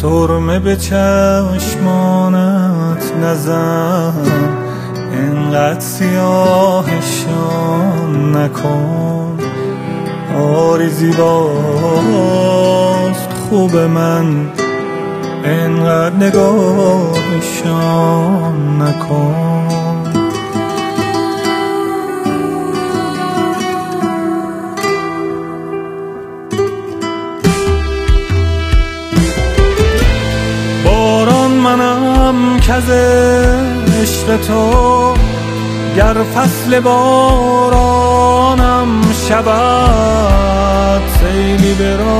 سرمه به چشمانت نزن، اینقدر سیاهشان نکن. آری زیباست خوب من، اینقدر نگاهشان نکن. باران منم کز عشق تو، گر فصل بارانم شود. سیلی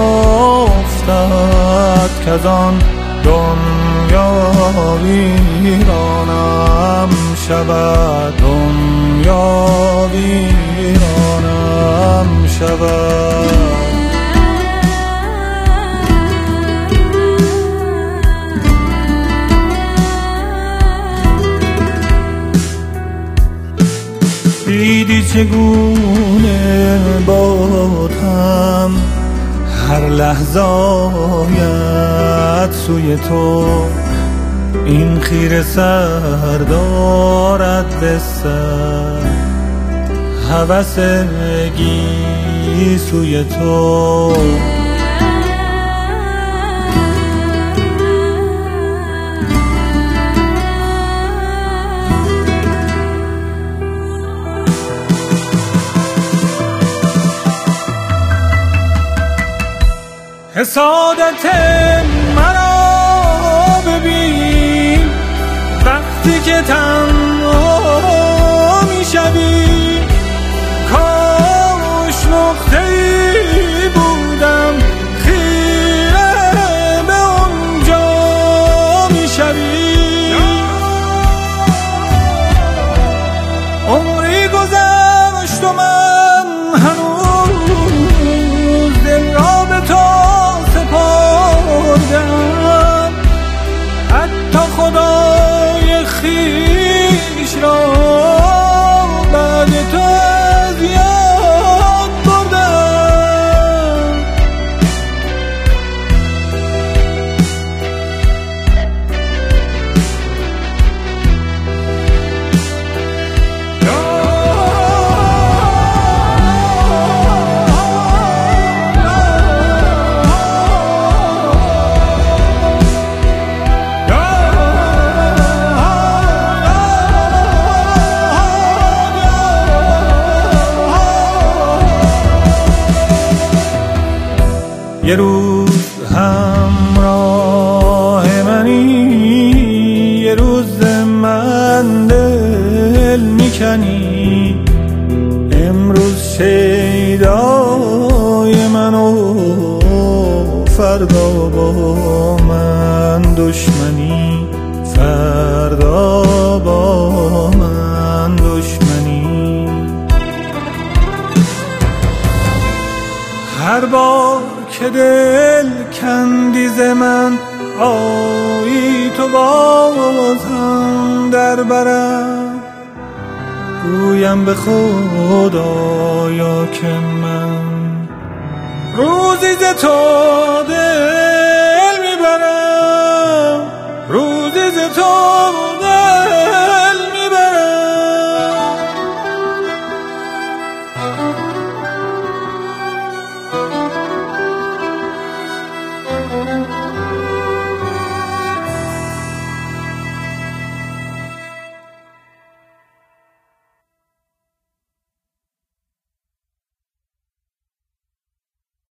برافتد کز آن دنیا ویرانم شود، دنیا ویرانم شود. دیدی چگونه بادم هر لحظه آید سوی تو، این خیره سر دارد به سر، هوس گیسوی تو. حسادت مرا ببین وقتی که تنها میشوی. کاش نقطه‌ای بودم خیره به اونجا میشوی. عمری گذشت و من هنوز دل را به تو سپردم، حتی خدای خویش را بعد تو از یاد بردم. یه روز همراه منی، یه روز من دل میکنی. امروز شیدای منو، فردا با من دشمنی، فردا با من دشمنی. هر بار که دل کندی ز من، آیی تو بازم در برم. گویم به خدایا که من روزی ز تو